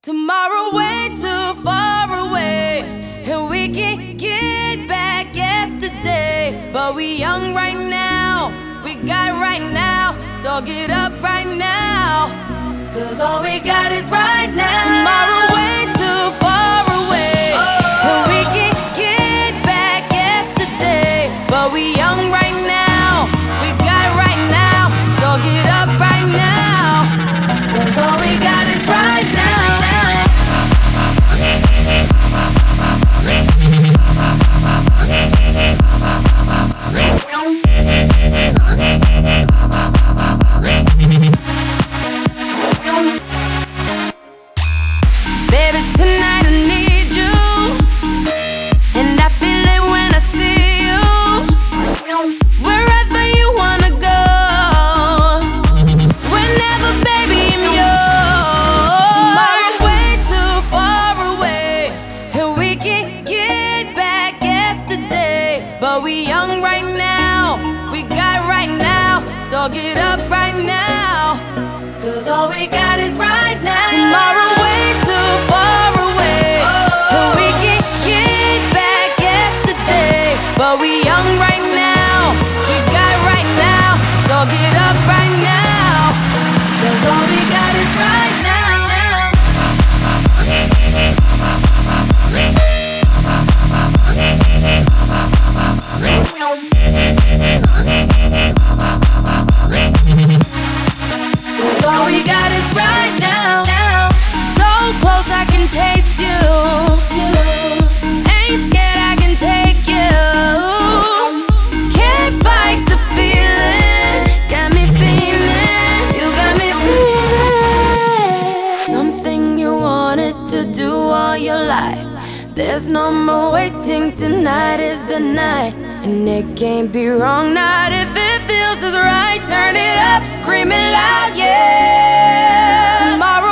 Tomorrow way too far away, and we can't get back yesterday. But we young right now, we got right now, so get up right now, 'cause all we got is right now. Tomorrow way too far away, and we can't get back yesterday. But we young right now, we got right now, so get up right now, 'cause all we got is right now. Baby, tonight I need you, and I feel it when I see you. Wherever you wanna go, whenever, baby, I'm yours. Tomorrow's way too far away, and we can't get back yesterday. But we young right now, we got right now, so get up right now, 'cause all we got is right now. Tomorrow way too far away, and we can't get back yesterday. But we young right now, we got right now, so get up right now, 'cause all we got is right now. All we got is right now. So close I can taste you. Ain't scared, I can take you. Can't fight the feeling. Got me feeling. You got me feeling. Something you wanted to do all your life. There's no more waiting. Tonight is the night, and it can't be wrong. Not if it feels as right. Turn it up, scream it loud, yeah. Tomorrow